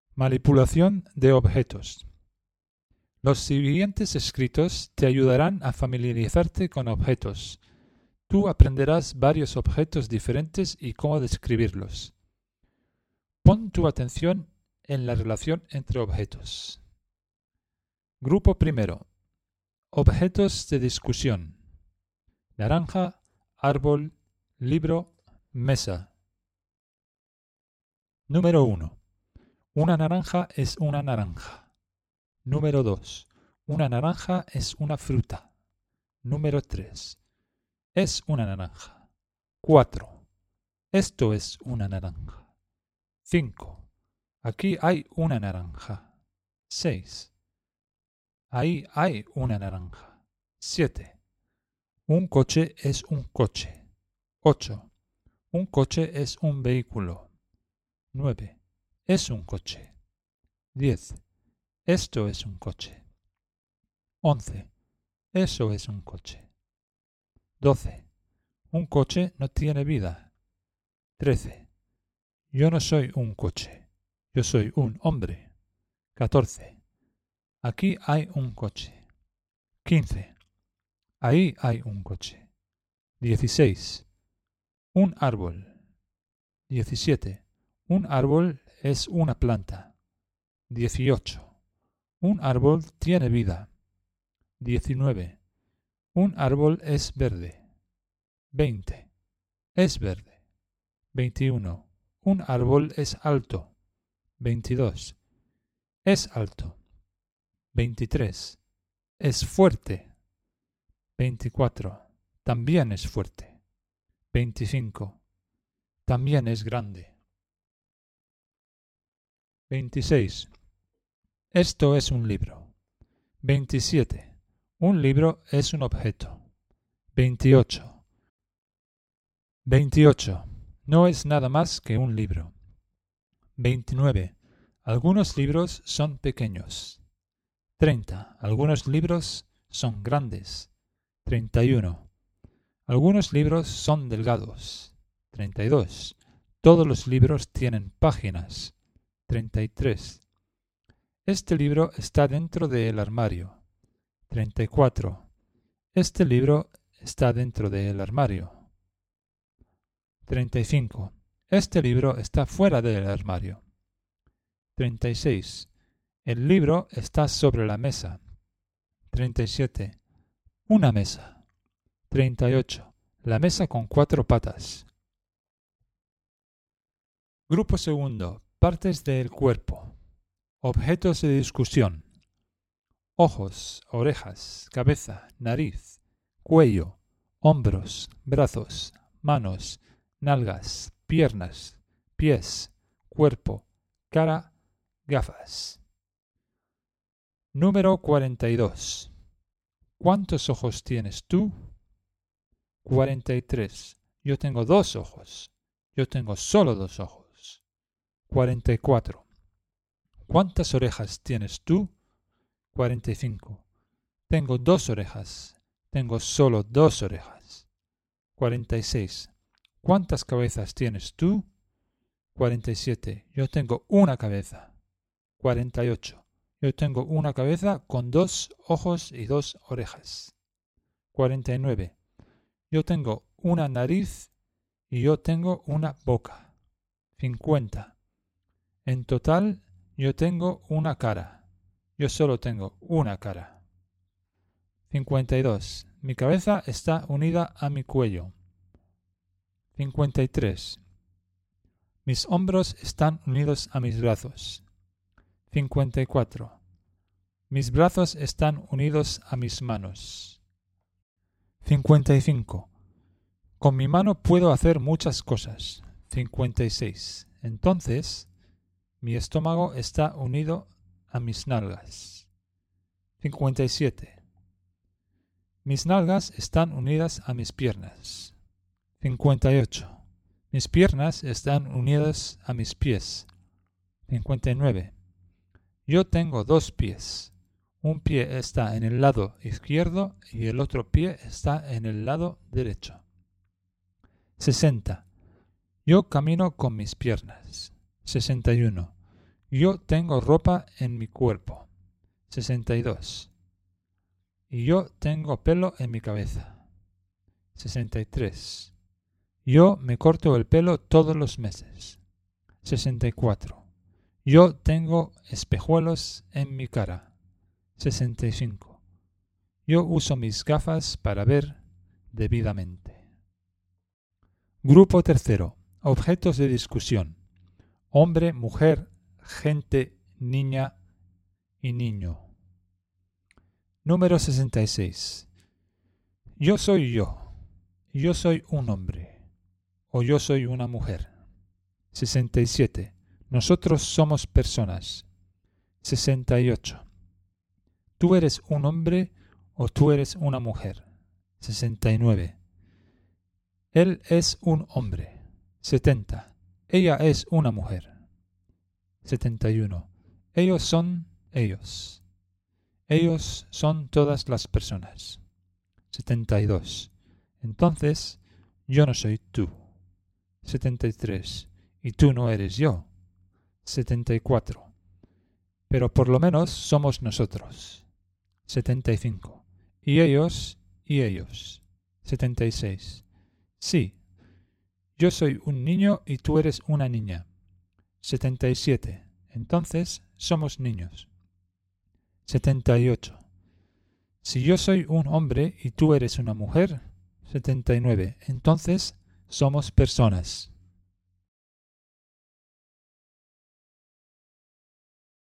Manipulación de objetos. Los siguientes escritos te ayudarán a familiarizarte con objetos. Tú aprenderás varios objetos diferentes y cómo describirlos. Pon tu atención en la relación entre objetos. Grupo primero. Objetos de discusión. Naranja, árbol, libro, mesa. Número 1. Una naranja es una naranja. Número 2. Una naranja es una fruta. Número 3. Es una naranja. 4. Esto es una naranja. 5. Aquí hay una naranja. 6. Ahí hay una naranja. 7. Un coche es un coche. 8. Un coche es un vehículo. 9. Es un coche. 10. Esto es un coche. 11. Eso es un coche. 12. Un coche no tiene vida. 13. Yo no soy un coche. Yo soy un hombre. 14. Aquí hay un coche. 15. Ahí hay un coche. 16. Un árbol. 17. Un árbol es una planta. 18. Un árbol tiene vida. 19. Un árbol es verde. 20. Es verde. 21. Un árbol es alto. 22. Es alto. 23. Es fuerte. 24. También es fuerte. 25. También es grande. 26. Esto es un libro. 27. Un libro es un objeto. 28. 28. No es nada más que un libro. 29. Algunos libros son pequeños. 30. Algunos libros son grandes. 31. Algunos libros son delgados. 32. Todos los libros tienen páginas. 33. Este libro está dentro del armario. 34. Este libro está dentro del armario. 35. Este libro está fuera del armario. 36. El libro está sobre la mesa. 37. Una mesa. 38. La mesa con 4 patas. Grupo segundo. Partes del cuerpo. Objetos de discusión. Ojos, orejas, cabeza, nariz, cuello, hombros, brazos, manos, nalgas, piernas, pies, cuerpo, cara, gafas. Número 42. ¿Cuántos ojos tienes tú? 43. Yo tengo 2 ojos. Yo tengo solo 2 ojos. 44. ¿Cuántas orejas tienes tú? 45. Tengo 2 orejas. Tengo solo 2 orejas. 46. ¿Cuántas cabezas tienes tú? 47. Yo tengo una cabeza. 48. Yo tengo una cabeza con 2 ojos y 2 orejas. 49. Yo tengo una nariz y yo tengo una boca. 50. En total, yo tengo una cara. Yo solo tengo una cara. 52. Mi cabeza está unida a mi cuello. 53. Mis hombros están unidos a mis brazos. 54. Mis brazos están unidos a mis manos. 55. Con mi mano puedo hacer muchas cosas. 56. Entonces, mi estómago está unido a mis nalgas. 57. Mis nalgas están unidas a mis piernas. 58. Mis piernas están unidas a mis pies. 59. Yo tengo 2 pies. Un pie está en el lado izquierdo y el otro pie está en el lado derecho. 60. Yo camino con mis piernas. 61. Yo tengo ropa en mi cuerpo. 62. Y yo tengo pelo en mi cabeza. 63. Yo me corto el pelo todos los meses. 64. Yo tengo espejuelos en mi cara. 65. Yo uso mis gafas para ver debidamente. Grupo tercero. Objetos de discusión. Hombre, mujer, gente, niña y niño. Número 66. Yo soy yo. Yo soy un hombre. O yo soy una mujer. 67. Nosotros somos personas. 68. Tú eres un hombre o tú eres una mujer. 69. Él es un hombre. 70. Ella es una mujer. 71. Ellos son ellos. Ellos son todas las personas. 72. Entonces, yo no soy tú. 73. Y tú no eres yo. 74. Pero por lo menos somos nosotros. 75. Y ellos y ellos. 76. Sí. Yo soy un niño y tú eres una niña. 77. Entonces somos niños. 78. Si yo soy un hombre y tú eres una mujer. 79. Entonces somos personas.